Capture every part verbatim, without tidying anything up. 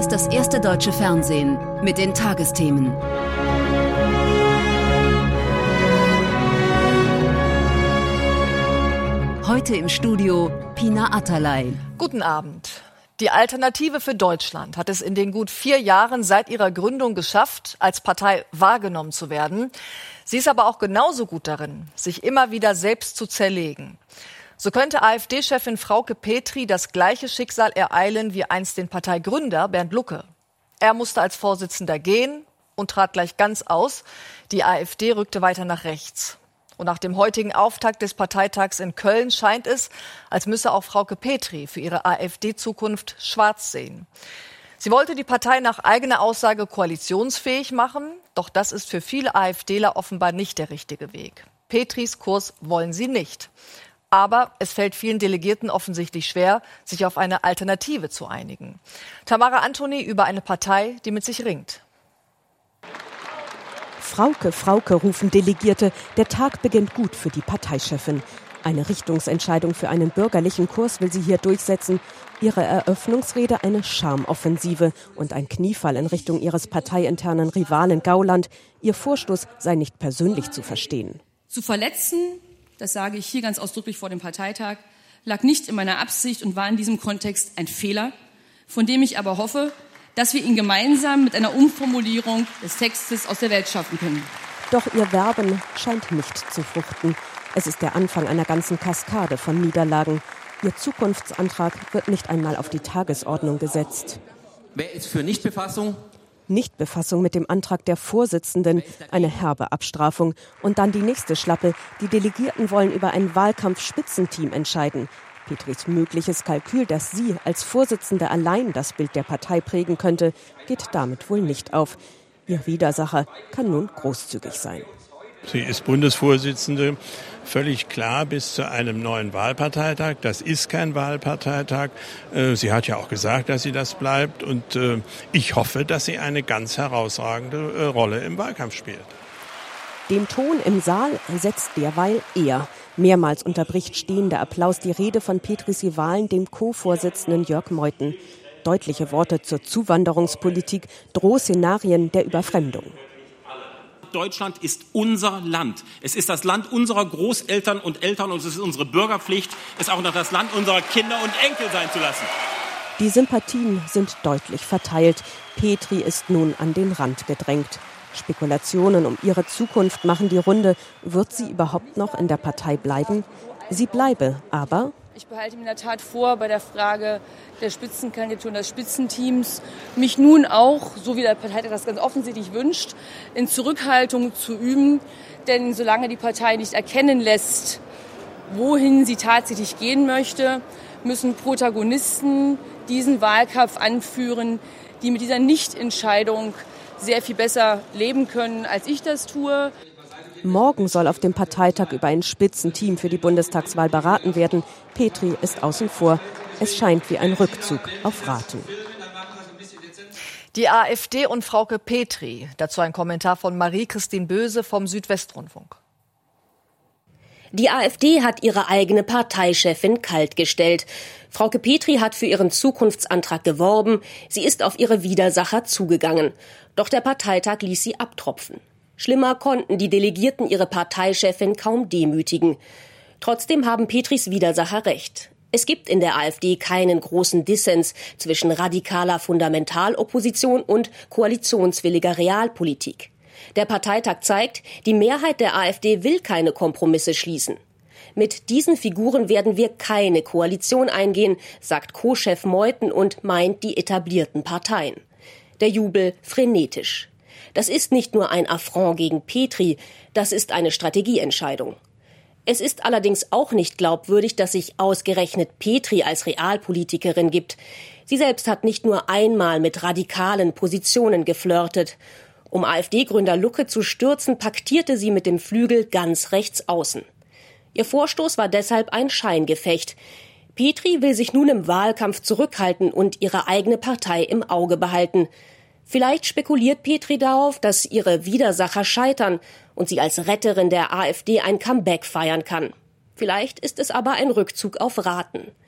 ist das erste deutsche Fernsehen mit den Tagesthemen. Heute im Studio Pina Atalay. Guten Abend. Die Alternative für Deutschland hat es in den gut vier Jahren seit ihrer Gründung geschafft, als Partei wahrgenommen zu werden. Sie ist aber auch genauso gut darin, sich immer wieder selbst zu zerlegen. So könnte AfD-Chefin Frauke Petry das gleiche Schicksal ereilen wie einst den Parteigründer Bernd Lucke. Er musste als Vorsitzender gehen und trat gleich ganz aus. Die AfD rückte weiter nach rechts. Und nach dem heutigen Auftakt des Parteitags in Köln scheint es, als müsse auch Frauke Petry für ihre AfD-Zukunft schwarz sehen. Sie wollte die Partei nach eigener Aussage koalitionsfähig machen, doch das ist für viele AfDler offenbar nicht der richtige Weg. Petrys Kurs wollen sie nicht. Aber es fällt vielen Delegierten offensichtlich schwer, sich auf eine Alternative zu einigen. Tamara Antoni über eine Partei, die mit sich ringt. Frauke, Frauke, rufen Delegierte. Der Tag beginnt gut für die Parteichefin. Eine Richtungsentscheidung für einen bürgerlichen Kurs will sie hier durchsetzen. Ihre Eröffnungsrede eine Charmoffensive und ein Kniefall in Richtung ihres parteiinternen Rivalen Gauland. Ihr Vorstoß sei nicht persönlich zu verstehen. Zu verletzen, das sage ich hier ganz ausdrücklich vor dem Parteitag, lag nicht in meiner Absicht und war in diesem Kontext ein Fehler, von dem ich aber hoffe, dass wir ihn gemeinsam mit einer Umformulierung des Textes aus der Welt schaffen können. Doch ihr Werben scheint nicht zu fruchten. Es ist der Anfang einer ganzen Kaskade von Niederlagen. Ihr Zukunftsantrag wird nicht einmal auf die Tagesordnung gesetzt. Wer ist für Nichtbefassung? Nichtbefassung mit dem Antrag der Vorsitzenden, eine herbe Abstrafung. Und dann die nächste Schlappe. Die Delegierten wollen über ein Wahlkampfspitzenteam entscheiden. Petrys mögliches Kalkül, dass sie als Vorsitzende allein das Bild der Partei prägen könnte, geht damit wohl nicht auf. Ihr Widersacher kann nun großzügig sein. Sie ist Bundesvorsitzende, völlig klar bis zu einem neuen Wahlparteitag. Das ist kein Wahlparteitag. Sie hat ja auch gesagt, dass sie das bleibt. Und ich hoffe, dass sie eine ganz herausragende Rolle im Wahlkampf spielt. Den Ton im Saal setzt derweil er. Mehrmals unterbricht stehender Applaus die Rede von Petrys Rivalen, dem Co-Vorsitzenden Jörg Meuthen. Deutliche Worte zur Zuwanderungspolitik, Drohszenarien der Überfremdung. Deutschland ist unser Land. Es ist das Land unserer Großeltern und Eltern und es ist unsere Bürgerpflicht, es auch noch das Land unserer Kinder und Enkel sein zu lassen. Die Sympathien sind deutlich verteilt. Petry ist nun an den Rand gedrängt. Spekulationen um ihre Zukunft machen die Runde. Wird sie überhaupt noch in der Partei bleiben? Sie bleibe, aber... Ich behalte mir in der Tat vor, bei der Frage der Spitzenkandidatur und des Spitzenteams, mich nun auch, so wie der Parteitag das ganz offensichtlich wünscht, in Zurückhaltung zu üben. Denn solange die Partei nicht erkennen lässt, wohin sie tatsächlich gehen möchte, müssen Protagonisten diesen Wahlkampf anführen, die mit dieser Nichtentscheidung sehr viel besser leben können, als ich das tue. Morgen soll auf dem Parteitag über ein Spitzenteam für die Bundestagswahl beraten werden. Petry ist außen vor. Es scheint wie ein Rückzug auf Raten. Die AfD und Frauke Petry. Dazu ein Kommentar von Marie-Christine Böse vom Südwestrundfunk. Die AfD hat ihre eigene Parteichefin kaltgestellt. Frauke Petry hat für ihren Zukunftsantrag geworben. Sie ist auf ihre Widersacher zugegangen. Doch der Parteitag ließ sie abtropfen. Schlimmer konnten die Delegierten ihre Parteichefin kaum demütigen. Trotzdem haben Petrys Widersacher recht. Es gibt in der AfD keinen großen Dissens zwischen radikaler Fundamentalopposition und koalitionswilliger Realpolitik. Der Parteitag zeigt, die Mehrheit der AfD will keine Kompromisse schließen. Mit diesen Figuren werden wir keine Koalition eingehen, sagt Co-Chef Meuthen und meint die etablierten Parteien. Der Jubel frenetisch. Das ist nicht nur ein Affront gegen Petry, das ist eine Strategieentscheidung. Es ist allerdings auch nicht glaubwürdig, dass sich ausgerechnet Petry als Realpolitikerin gibt. Sie selbst hat nicht nur einmal mit radikalen Positionen geflirtet. Um AfD-Gründer Lucke zu stürzen, paktierte sie mit dem Flügel ganz rechts außen. Ihr Vorstoß war deshalb ein Scheingefecht. Petry will sich nun im Wahlkampf zurückhalten und ihre eigene Partei im Auge behalten. Vielleicht spekuliert Petry darauf, dass ihre Widersacher scheitern und sie als Retterin der AfD ein Comeback feiern kann. Vielleicht ist es aber ein Rückzug auf Raten.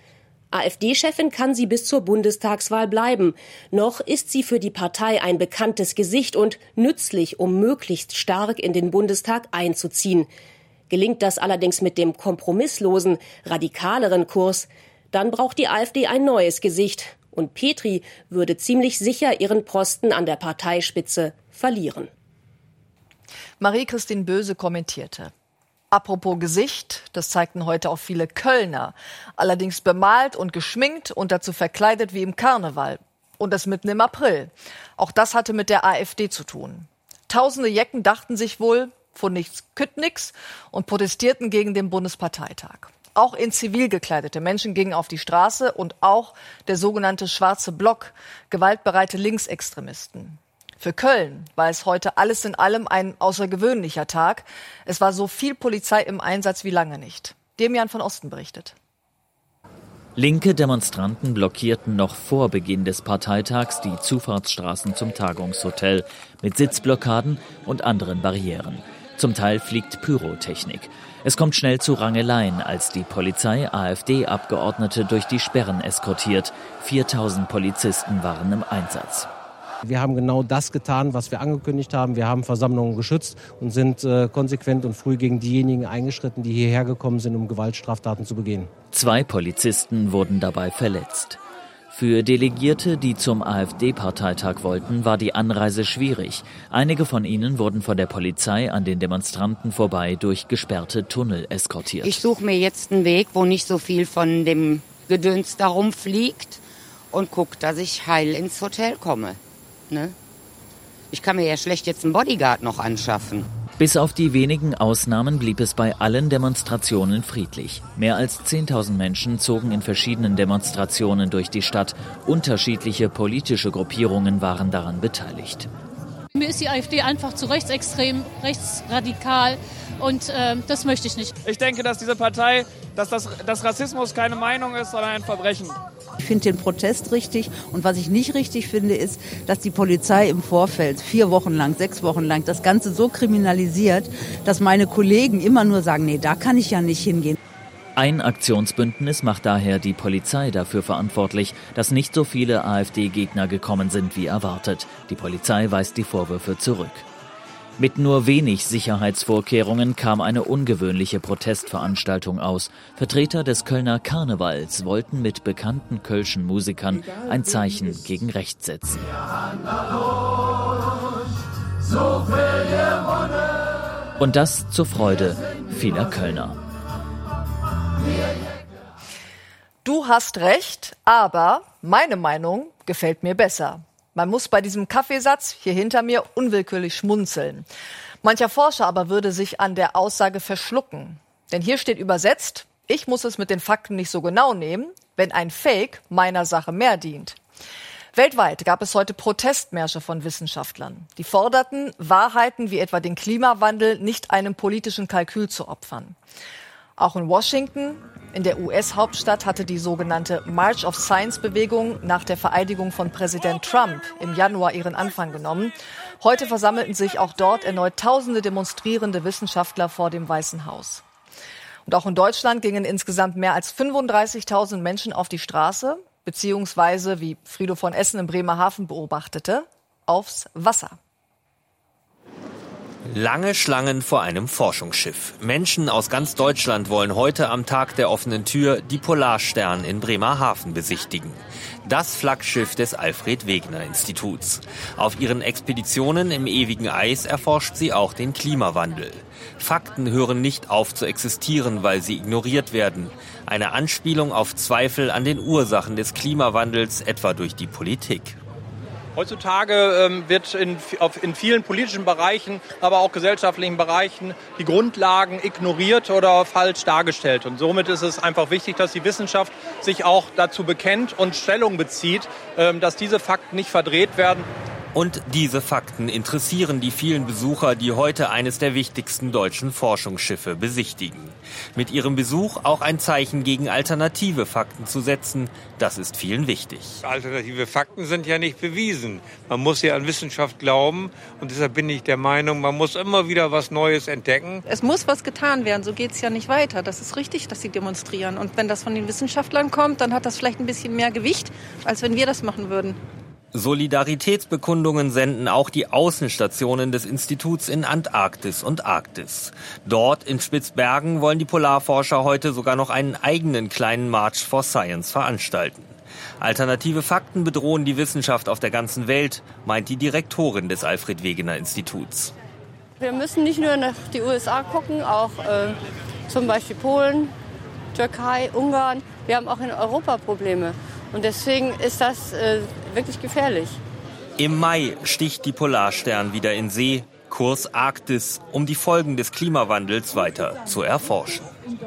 AfD-Chefin kann sie bis zur Bundestagswahl bleiben. Noch ist sie für die Partei ein bekanntes Gesicht und nützlich, um möglichst stark in den Bundestag einzuziehen. Gelingt das allerdings mit dem kompromisslosen, radikaleren Kurs, dann braucht die AfD ein neues Gesicht. Und Petry würde ziemlich sicher ihren Posten an der Parteispitze verlieren. Marie-Christine Böse kommentierte: Apropos Gesicht, das zeigten heute auch viele Kölner. Allerdings bemalt und geschminkt und dazu verkleidet wie im Karneval. Und das mitten im April. Auch das hatte mit der AfD zu tun. Tausende Jecken dachten sich wohl, von nichts kütt nix, und protestierten gegen den Bundesparteitag. Auch in zivil gekleidete Menschen gingen auf die Straße und auch der sogenannte Schwarze Block, gewaltbereite Linksextremisten. Für Köln war es heute alles in allem ein außergewöhnlicher Tag. Es war so viel Polizei im Einsatz wie lange nicht. Demian von Osten berichtet. Linke Demonstranten blockierten noch vor Beginn des Parteitags die Zufahrtsstraßen zum Tagungshotel mit Sitzblockaden und anderen Barrieren. Zum Teil fliegt Pyrotechnik. Es kommt schnell zu Rangeleien, als die Polizei AfD-Abgeordnete durch die Sperren eskortiert. viertausend Polizisten waren im Einsatz. Wir haben genau das getan, was wir angekündigt haben. Wir haben Versammlungen geschützt und sind äh, konsequent und früh gegen diejenigen eingeschritten, die hierher gekommen sind, um Gewaltstraftaten zu begehen. Zwei Polizisten wurden dabei verletzt. Für Delegierte, die zum AfD-Parteitag wollten, war die Anreise schwierig. Einige von ihnen wurden von der Polizei an den Demonstranten vorbei durch gesperrte Tunnel eskortiert. Ich suche mir jetzt einen Weg, wo nicht so viel von dem Gedöns da rumfliegt und gucke, dass ich heil ins Hotel komme. Ne? Ich kann mir ja schlecht jetzt einen Bodyguard noch anschaffen. Bis auf die wenigen Ausnahmen blieb es bei allen Demonstrationen friedlich. Mehr als zehntausend Menschen zogen in verschiedenen Demonstrationen durch die Stadt. Unterschiedliche politische Gruppierungen waren daran beteiligt. Mir ist die AfD einfach zu rechtsextrem, rechtsradikal und äh, das möchte ich nicht. Ich denke, dass diese Partei, dass, das, dass Rassismus keine Meinung ist, sondern ein Verbrechen. Ich finde den Protest richtig und was ich nicht richtig finde, ist, dass die Polizei im Vorfeld vier Wochen lang, sechs Wochen lang das Ganze so kriminalisiert, dass meine Kollegen immer nur sagen, nee, da kann ich ja nicht hingehen. Ein Aktionsbündnis macht daher die Polizei dafür verantwortlich, dass nicht so viele AfD-Gegner gekommen sind wie erwartet. Die Polizei weist die Vorwürfe zurück. Mit nur wenig Sicherheitsvorkehrungen kam eine ungewöhnliche Protestveranstaltung aus. Vertreter des Kölner Karnevals wollten mit bekannten kölschen Musikern ein Zeichen gegen rechts setzen. Und das zur Freude vieler Kölner. Du hast recht, aber meine Meinung gefällt mir besser. Man muss bei diesem Kaffeesatz hier hinter mir unwillkürlich schmunzeln. Mancher Forscher aber würde sich an der Aussage verschlucken. Denn hier steht übersetzt, ich muss es mit den Fakten nicht so genau nehmen, wenn ein Fake meiner Sache mehr dient. Weltweit gab es heute Protestmärsche von Wissenschaftlern. Die forderten, Wahrheiten wie etwa den Klimawandel nicht einem politischen Kalkül zu opfern. Auch in Washington, in der U S-Hauptstadt, hatte die sogenannte March of Science-Bewegung nach der Vereidigung von Präsident Trump im Januar ihren Anfang genommen. Heute versammelten sich auch dort erneut tausende demonstrierende Wissenschaftler vor dem Weißen Haus. Und auch in Deutschland gingen insgesamt mehr als fünfunddreißigtausend Menschen auf die Straße, beziehungsweise, wie Frido von Essen in Bremerhaven beobachtete, aufs Wasser. Lange Schlangen vor einem Forschungsschiff. Menschen aus ganz Deutschland wollen heute am Tag der offenen Tür die Polarstern in Bremerhaven besichtigen. Das Flaggschiff des Alfred-Wegener-Instituts. Auf ihren Expeditionen im ewigen Eis erforscht sie auch den Klimawandel. Fakten hören nicht auf zu existieren, weil sie ignoriert werden. Eine Anspielung auf Zweifel an den Ursachen des Klimawandels, etwa durch die Politik. Heutzutage ähm, wird in, auf, in vielen politischen Bereichen, aber auch gesellschaftlichen Bereichen die Grundlagen ignoriert oder falsch dargestellt. Und somit ist es einfach wichtig, dass die Wissenschaft sich auch dazu bekennt und Stellung bezieht, ähm, dass diese Fakten nicht verdreht werden. Und diese Fakten interessieren die vielen Besucher, die heute eines der wichtigsten deutschen Forschungsschiffe besichtigen. Mit ihrem Besuch auch ein Zeichen gegen alternative Fakten zu setzen, das ist vielen wichtig. Alternative Fakten sind ja nicht bewiesen. Man muss ja an Wissenschaft glauben und deshalb bin ich der Meinung, man muss immer wieder was Neues entdecken. Es muss was getan werden, so geht es ja nicht weiter. Das ist richtig, dass sie demonstrieren. Und wenn das von den Wissenschaftlern kommt, dann hat das vielleicht ein bisschen mehr Gewicht, als wenn wir das machen würden. Solidaritätsbekundungen senden auch die Außenstationen des Instituts in Antarktis und Arktis. Dort in Spitzbergen wollen die Polarforscher heute sogar noch einen eigenen kleinen March for Science veranstalten. Alternative Fakten bedrohen die Wissenschaft auf der ganzen Welt, meint die Direktorin des Alfred Wegener Instituts. Wir müssen nicht nur nach die U S A gucken, auch äh, zum Beispiel Polen, Türkei, Ungarn. Wir haben auch in Europa Probleme. Und deswegen ist das äh, wirklich gefährlich. Im Mai sticht die Polarstern wieder in See, Kurs Arktis, um die Folgen des Klimawandels weiter zu erforschen.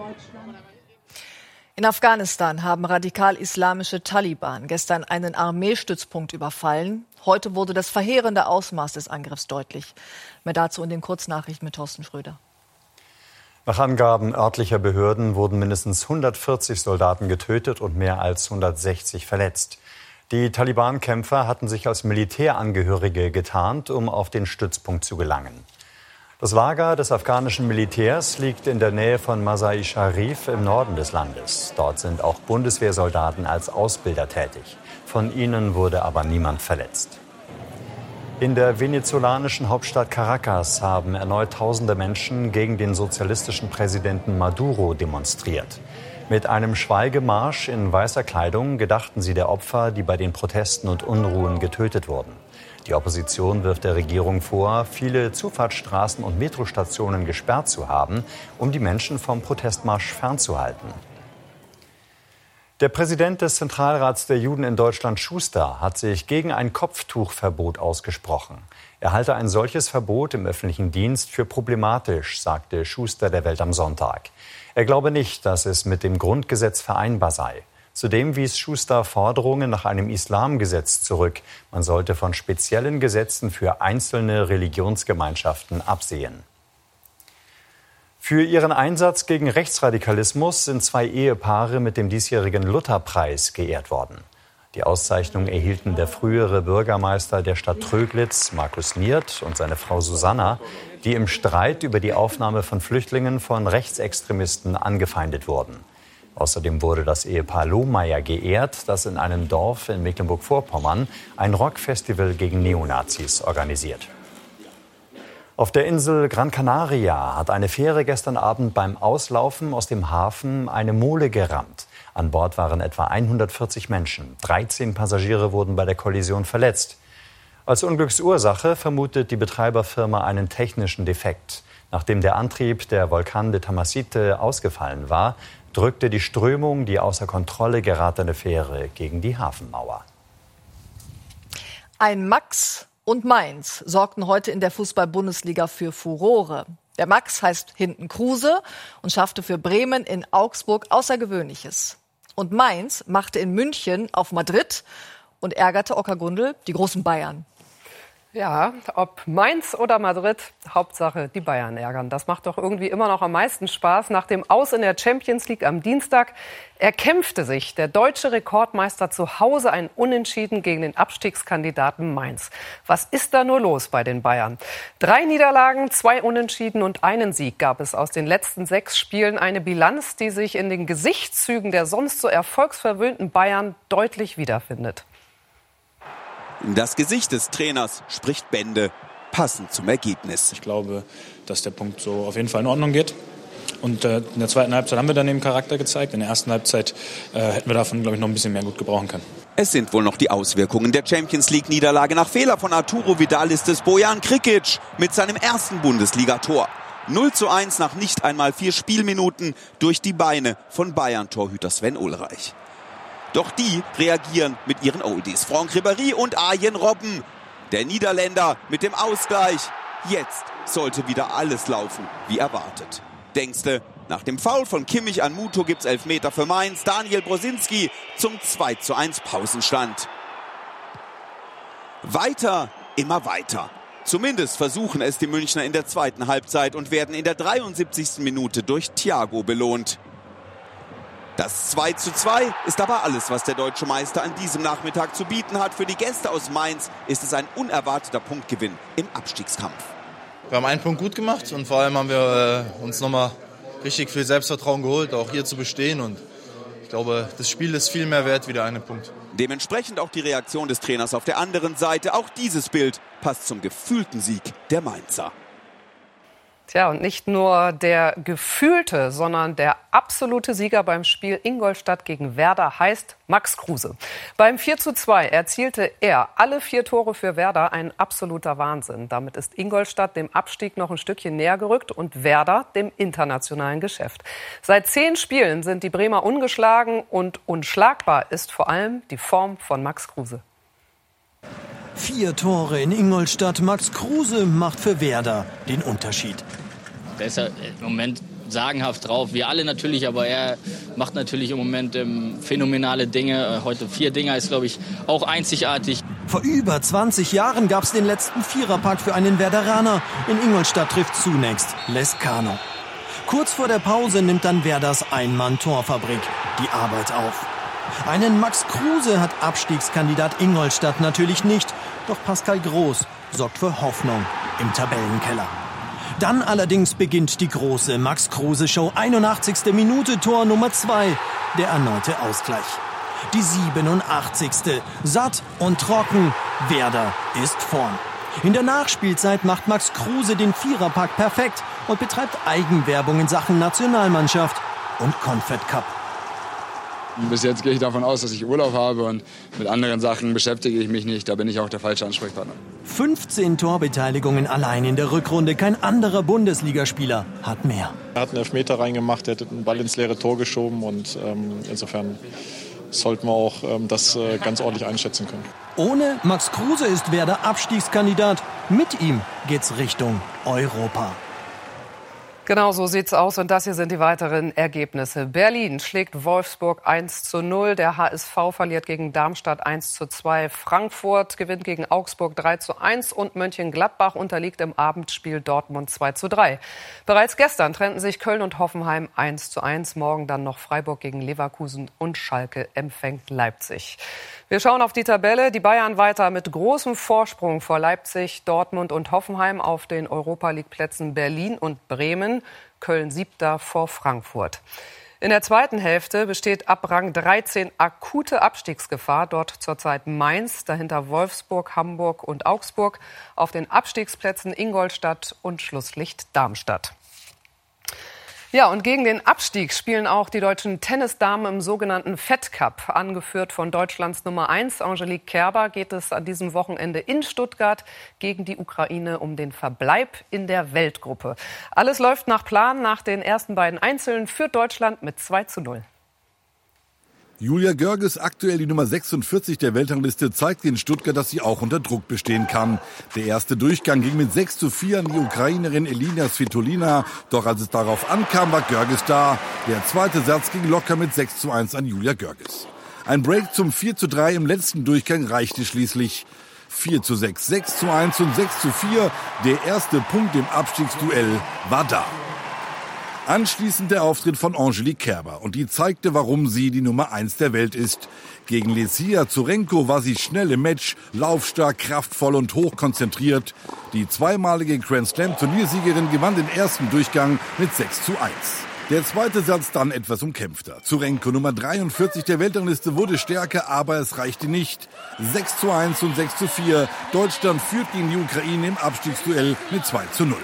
In Afghanistan haben radikal-islamische Taliban gestern einen Armeestützpunkt überfallen. Heute wurde das verheerende Ausmaß des Angriffs deutlich. Mehr dazu in den Kurznachrichten mit Thorsten Schröder. Nach Angaben örtlicher Behörden wurden mindestens hundertvierzig Soldaten getötet und mehr als hundertsechzig verletzt. Die Taliban-Kämpfer hatten sich als Militärangehörige getarnt, um auf den Stützpunkt zu gelangen. Das Lager des afghanischen Militärs liegt in der Nähe von Masai Sharif im Norden des Landes. Dort sind auch Bundeswehrsoldaten als Ausbilder tätig. Von ihnen wurde aber niemand verletzt. In der venezolanischen Hauptstadt Caracas haben erneut tausende Menschen gegen den sozialistischen Präsidenten Maduro demonstriert. Mit einem Schweigemarsch in weißer Kleidung gedachten sie der Opfer, die bei den Protesten und Unruhen getötet wurden. Die Opposition wirft der Regierung vor, viele Zufahrtsstraßen und Metrostationen gesperrt zu haben, um die Menschen vom Protestmarsch fernzuhalten. Der Präsident des Zentralrats der Juden in Deutschland, Schuster, hat sich gegen ein Kopftuchverbot ausgesprochen. Er halte ein solches Verbot im öffentlichen Dienst für problematisch, sagte Schuster der Welt am Sonntag. Er glaube nicht, dass es mit dem Grundgesetz vereinbar sei. Zudem wies Schuster Forderungen nach einem Islamgesetz zurück. Man sollte von speziellen Gesetzen für einzelne Religionsgemeinschaften absehen. Für ihren Einsatz gegen Rechtsradikalismus sind zwei Ehepaare mit dem diesjährigen Lutherpreis geehrt worden. Die Auszeichnung erhielten der frühere Bürgermeister der Stadt Tröglitz, Markus Niert, und seine Frau Susanna, die im Streit über die Aufnahme von Flüchtlingen von Rechtsextremisten angefeindet wurden. Außerdem wurde das Ehepaar Lohmeier geehrt, das in einem Dorf in Mecklenburg-Vorpommern ein Rockfestival gegen Neonazis organisiert. Auf der Insel Gran Canaria hat eine Fähre gestern Abend beim Auslaufen aus dem Hafen eine Mole gerammt. An Bord waren etwa hundertvierzig Menschen. dreizehn Passagiere wurden bei der Kollision verletzt. Als Unglücksursache vermutet die Betreiberfirma einen technischen Defekt. Nachdem der Antrieb der Volcan de Tamasite ausgefallen war, drückte die Strömung die außer Kontrolle geratene Fähre gegen die Hafenmauer. Ein Max und Mainz sorgten heute in der Fußball-Bundesliga für Furore. Der Max heißt hinten Kruse und schaffte für Bremen in Augsburg Außergewöhnliches. Und Mainz machte in München auf Madrid und ärgerte Ockergundel, die großen Bayern. Ja, ob Mainz oder Madrid, Hauptsache die Bayern ärgern. Das macht doch irgendwie immer noch am meisten Spaß. Nach dem Aus in der Champions League am Dienstag erkämpfte sich der deutsche Rekordmeister zu Hause ein Unentschieden gegen den Abstiegskandidaten Mainz. Was ist da nur los bei den Bayern? Drei Niederlagen, zwei Unentschieden und einen Sieg gab es aus den letzten sechs Spielen. Eine Bilanz, die sich in den Gesichtszügen der sonst so erfolgsverwöhnten Bayern deutlich wiederfindet. Das Gesicht des Trainers spricht Bände, passend zum Ergebnis. Ich glaube, dass der Punkt so auf jeden Fall in Ordnung geht. Und äh, in der zweiten Halbzeit haben wir dann eben Charakter gezeigt. In der ersten Halbzeit äh, hätten wir davon, glaube ich, noch ein bisschen mehr gut gebrauchen können. Es sind wohl noch die Auswirkungen der Champions League-Niederlage. Nach Fehler von Arturo Vidal ist es Bojan Krikic mit seinem ersten Bundesligator. null zu eins nach nicht einmal vier Spielminuten durch die Beine von Bayern-Torhüter Sven Ulreich. Doch die reagieren mit ihren Oldies. Franck Ribéry und Arjen Robben. Der Niederländer mit dem Ausgleich. Jetzt sollte wieder alles laufen, wie erwartet. Denkste, nach dem Foul von Kimmich an Muto gibt's Elfmeter für Mainz. Daniel Brosinski zum zwei zu eins Pausenstand. Weiter immer weiter. Zumindest versuchen es die Münchner in der zweiten Halbzeit und werden in der dreiundsiebzigsten Minute durch Thiago belohnt. Das zwei zu zwei ist aber alles, was der deutsche Meister an diesem Nachmittag zu bieten hat. Für die Gäste aus Mainz ist es ein unerwarteter Punktgewinn im Abstiegskampf. Wir haben einen Punkt gut gemacht und vor allem haben wir äh, uns nochmal richtig viel Selbstvertrauen geholt, auch hier zu bestehen. Und ich glaube, das Spiel ist viel mehr wert wie der eine Punkt. Dementsprechend auch die Reaktion des Trainers auf der anderen Seite. Auch dieses Bild passt zum gefühlten Sieg der Mainzer. Tja, und nicht nur der gefühlte, sondern der absolute Sieger beim Spiel Ingolstadt gegen Werder heißt Max Kruse. Beim vier zu zwei erzielte er alle vier Tore für Werder, ein absoluter Wahnsinn. Damit ist Ingolstadt dem Abstieg noch ein Stückchen näher gerückt und Werder dem internationalen Geschäft. Seit zehn Spielen sind die Bremer ungeschlagen und unschlagbar ist vor allem die Form von Max Kruse. Vier Tore in Ingolstadt. Max Kruse macht für Werder den Unterschied. Der ist ja im Moment sagenhaft drauf. Wir alle natürlich, aber er macht natürlich im Moment ähm, phänomenale Dinge. Heute vier Dinger ist, glaube ich, auch einzigartig. Vor über zwanzig Jahren gab es den letzten Viererpack für einen Werderaner. In Ingolstadt trifft zunächst Lescano. Kurz vor der Pause nimmt dann Werders Ein-Mann-Torfabrik die Arbeit auf. Einen Max Kruse hat Abstiegskandidat Ingolstadt natürlich nicht. Doch Pascal Groß sorgt für Hoffnung im Tabellenkeller. Dann allerdings beginnt die große Max-Kruse-Show. einundachtzigste Minute, Tor Nummer zwei. Der erneute Ausgleich. Die siebenundachtzigste Satt und trocken. Werder ist vorn. In der Nachspielzeit macht Max Kruse den Viererpack perfekt und betreibt Eigenwerbung in Sachen Nationalmannschaft und Confed Cup. Bis jetzt gehe ich davon aus, dass ich Urlaub habe und mit anderen Sachen beschäftige ich mich nicht. Da bin ich auch der falsche Ansprechpartner. fünfzehn Torbeteiligungen allein in der Rückrunde. Kein anderer Bundesligaspieler hat mehr. Er hat einen Elfmeter reingemacht, er hat den Ball ins leere Tor geschoben und ähm, insofern sollten wir auch ähm, das äh, ganz ordentlich einschätzen können. Ohne Max Kruse ist Werder Abstiegskandidat. Mit ihm geht's Richtung Europa. Genau so sieht's aus und das hier sind die weiteren Ergebnisse. Berlin schlägt Wolfsburg eins zu null, der H S V verliert gegen Darmstadt eins zu zwei, Frankfurt gewinnt gegen Augsburg drei zu eins und Mönchengladbach unterliegt im Abendspiel Dortmund zwei zu drei. Bereits gestern trennten sich Köln und Hoffenheim eins zu eins, morgen dann noch Freiburg gegen Leverkusen und Schalke empfängt Leipzig. Wir schauen auf die Tabelle. Die Bayern weiter mit großem Vorsprung vor Leipzig, Dortmund und Hoffenheim auf den Europa-League-Plätzen Berlin und Bremen. Köln siebter vor Frankfurt. In der zweiten Hälfte besteht ab Rang dreizehn akute Abstiegsgefahr. Dort zurzeit Mainz, dahinter Wolfsburg, Hamburg und Augsburg. Auf den Abstiegsplätzen Ingolstadt und Schlusslicht Darmstadt. Ja, und gegen den Abstieg spielen auch die deutschen Tennisdamen im sogenannten Fed Cup. Angeführt von Deutschlands Nummer eins, Angelique Kerber, geht es an diesem Wochenende in Stuttgart gegen die Ukraine um den Verbleib in der Weltgruppe. Alles läuft nach Plan. Nach den ersten beiden Einzeln führt Deutschland mit zwei zu null. Julia Görges, aktuell die Nummer sechsundvierzig der Weltrangliste, zeigt in Stuttgart, dass sie auch unter Druck bestehen kann. Der erste Durchgang ging mit sechs zu vier an die Ukrainerin Elina Svitolina. Doch als es darauf ankam, war Görges da. Der zweite Satz ging locker mit sechs zu eins an Julia Görges. Ein Break zum vier zu drei im letzten Durchgang reichte schließlich. vier zu sechs, sechs zu eins und sechs zu vier. Der erste Punkt im Abstiegsduell war da. Anschließend der Auftritt von Angelique Kerber und die zeigte, warum sie die Nummer eins der Welt ist. Gegen Lesia Zurenko war sie schnell im Match, laufstark, kraftvoll und hochkonzentriert. Die zweimalige Grand Slam Turniersiegerin gewann den ersten Durchgang mit sechs zu eins. Der zweite Satz dann etwas umkämpfter. Zurenko, Nummer dreiundvierzig der Weltrangliste, wurde stärker, aber es reichte nicht. sechs zu eins und sechs zu vier. Deutschland führt gegen die Ukraine im Abstiegsduell mit zwei zu null.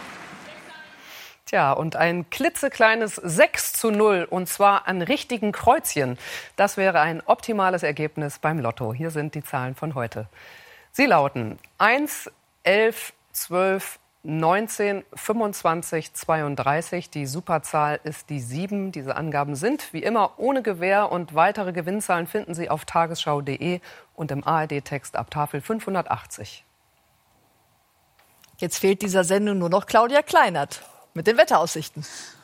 Tja, und ein klitzekleines sechs zu null, und zwar an richtigen Kreuzchen. Das wäre ein optimales Ergebnis beim Lotto. Hier sind die Zahlen von heute. Sie lauten eins, elf, zwölf, neunzehn, fünfundzwanzig, zweiunddreißig. Die Superzahl ist die sieben. Diese Angaben sind wie immer ohne Gewähr und weitere Gewinnzahlen finden Sie auf tagesschau punkt de und im A R D-Text ab Tafel fünfhundertachtzig. Jetzt fehlt dieser Sendung nur noch Claudia Kleinert mit den Wetteraussichten.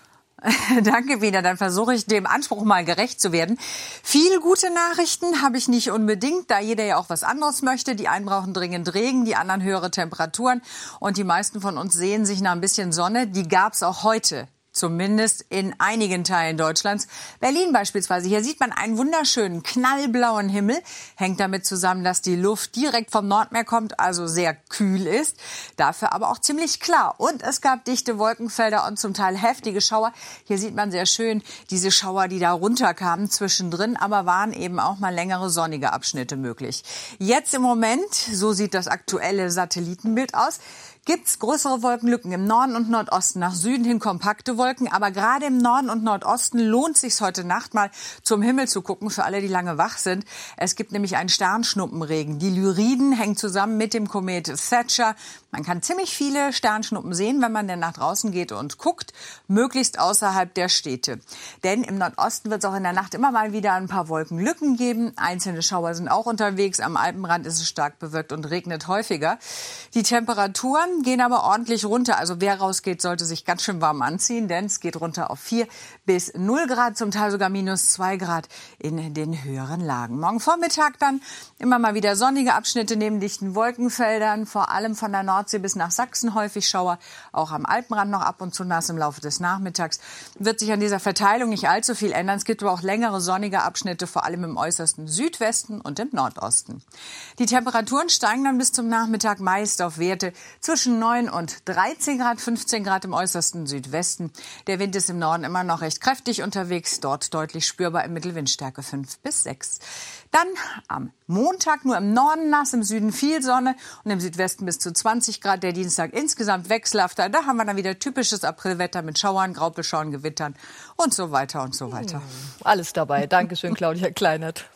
Danke wieder. Dann versuche ich dem Anspruch mal gerecht zu werden. Viele gute Nachrichten habe ich nicht unbedingt, da jeder ja auch was anderes möchte. Die einen brauchen dringend Regen, die anderen höhere Temperaturen. Und die meisten von uns sehen sich nach ein bisschen Sonne. Die gab es auch heute. Zumindest in einigen Teilen Deutschlands. Berlin beispielsweise. Hier sieht man einen wunderschönen knallblauen Himmel. Hängt damit zusammen, dass die Luft direkt vom Nordmeer kommt, also sehr kühl ist. Dafür aber auch ziemlich klar. Und es gab dichte Wolkenfelder und zum Teil heftige Schauer. Hier sieht man sehr schön diese Schauer, die da runterkamen zwischendrin. Aber waren eben auch mal längere sonnige Abschnitte möglich. Jetzt im Moment, so sieht das aktuelle Satellitenbild aus, gibt's größere Wolkenlücken im Norden und Nordosten. Nach Süden hin kompakte Wolken, aber gerade im Norden und Nordosten lohnt sich's heute Nacht mal zum Himmel zu gucken, für alle, die lange wach sind. Es gibt nämlich einen Sternschnuppenregen. Die Lyriden hängen zusammen mit dem Komet Thatcher. Man kann ziemlich viele Sternschnuppen sehen, wenn man denn nach draußen geht und guckt, möglichst außerhalb der Städte. Denn im Nordosten wird es auch in der Nacht immer mal wieder ein paar Wolkenlücken geben. Einzelne Schauer sind auch unterwegs. Am Alpenrand ist es stark bewölkt und regnet häufiger. Die Temperaturen gehen aber ordentlich runter. Also wer rausgeht, sollte sich ganz schön warm anziehen, denn es geht runter auf vier bis null Grad, zum Teil sogar minus zwei Grad in den höheren Lagen. Morgen Vormittag dann immer mal wieder sonnige Abschnitte neben dichten Wolkenfeldern, vor allem von der Nordsee bis nach Sachsen häufig Schauer, auch am Alpenrand noch ab und zu nass im Laufe des Nachmittags. Wird sich an dieser Verteilung nicht allzu viel ändern. Es gibt aber auch längere sonnige Abschnitte, vor allem im äußersten Südwesten und im Nordosten. Die Temperaturen steigen dann bis zum Nachmittag meist auf Werte zwischen neun und dreizehn Grad, fünfzehn Grad im äußersten Südwesten. Der Wind ist im Norden immer noch recht kräftig unterwegs, dort deutlich spürbar im Mittelwindstärke fünf bis sechs. Dann am Montag nur im Norden nass, im Süden viel Sonne und im Südwesten bis zu zwanzig Grad. Der Dienstag insgesamt wechselhafter. Da haben wir dann wieder typisches Aprilwetter mit Schauern, Graupelschauern, Gewittern und so weiter und so weiter. Alles dabei. Dankeschön, Claudia Kleinert.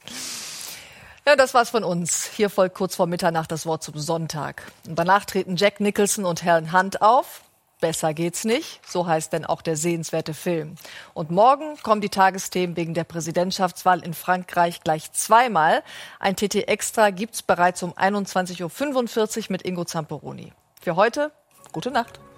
Ja, das war's von uns. Hier folgt kurz vor Mitternacht das Wort zum Sonntag. Und danach treten Jack Nicholson und Helen Hunt auf. Besser geht's nicht. So heißt denn auch der sehenswerte Film. Und morgen kommen die Tagesthemen wegen der Präsidentschaftswahl in Frankreich gleich zweimal. Ein T T Extra gibt's bereits um einundzwanzig Uhr fünfundvierzig mit Ingo Zamperoni. Für heute, gute Nacht.